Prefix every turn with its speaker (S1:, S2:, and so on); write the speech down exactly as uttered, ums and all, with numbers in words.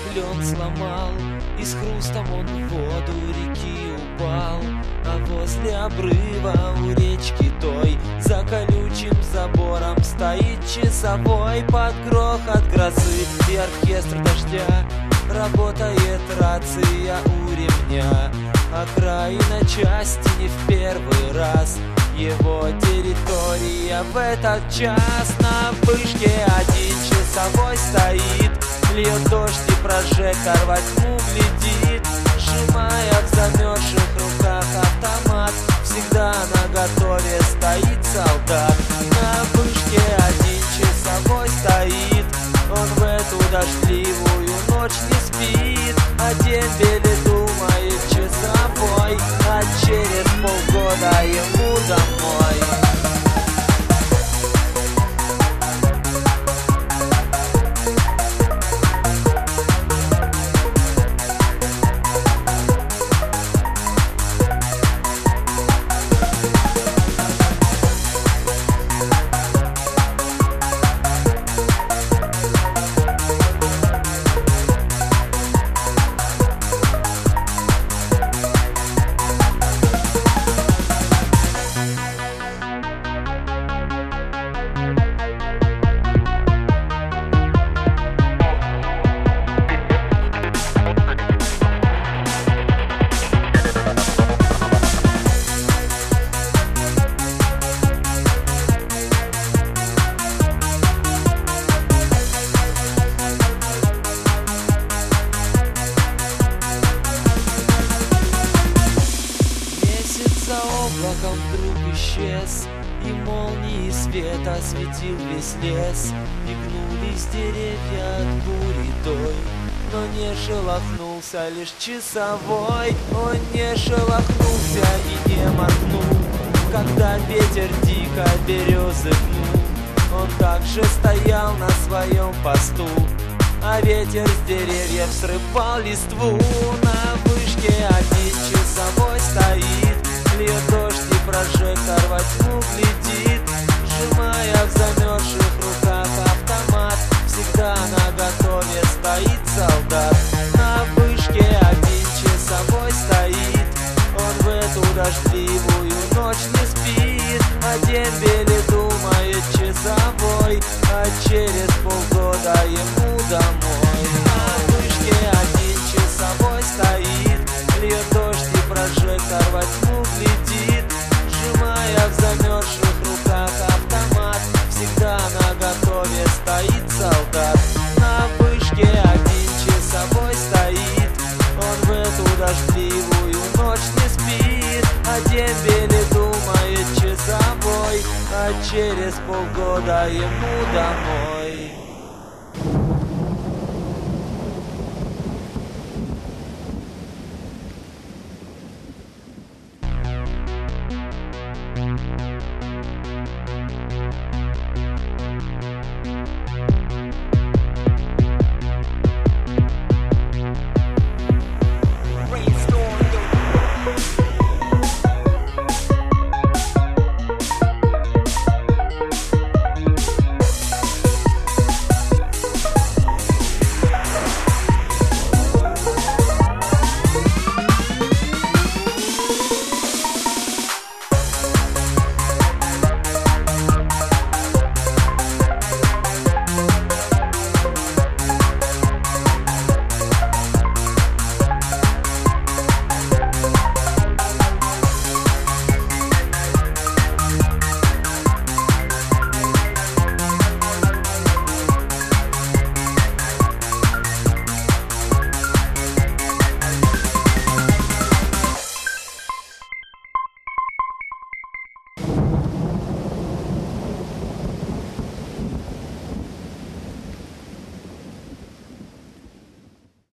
S1: клен сломал, и с хрустом он в воду реки упал. А возле обрыва у речки той за колючим забором стоит часовой. Под грохот грозы и оркестр дождя работает рация у ремня. Окраина части не в первый раз, его территория в этот час. На вышке один часовой стоит, льет дождь и прожектор во тьму глядит, сжимая в замерзших руках автомат. Всегда наготове стоит солдат. На вышке один часовой стоит, он в эту дождливую ночь не спит. О дембеле думает часовой, а через полгода ему домой.
S2: За облаком вдруг исчез, и молнии свет осветил весь лес. И гнулись деревья от бури той, но не шелохнулся лишь часовой. Он не шелохнулся и не моргнул, когда ветер дико березы гнул. Он также стоял на своем посту, а ветер с деревьев срывал листву. На вышке один часовой стоит, льет дождь и прожектор во тьму глядит, сжимая в замерзших руках автомат. Всегда наготове стоит солдат. На вышке один часовой стоит, он в эту дождливую ночь не спит. О дембеле думает часовой, а через полгода ему домой. На вышке один часовой стоит, льет дождь и прожектор во тьму глядит, сжимая в замерзших руках автомат. Всегда наготове стоит солдат. На вышке один часовой стоит, он в эту дождливую ночь не спит. О дембеле думает часовой, а через полгода ему домой.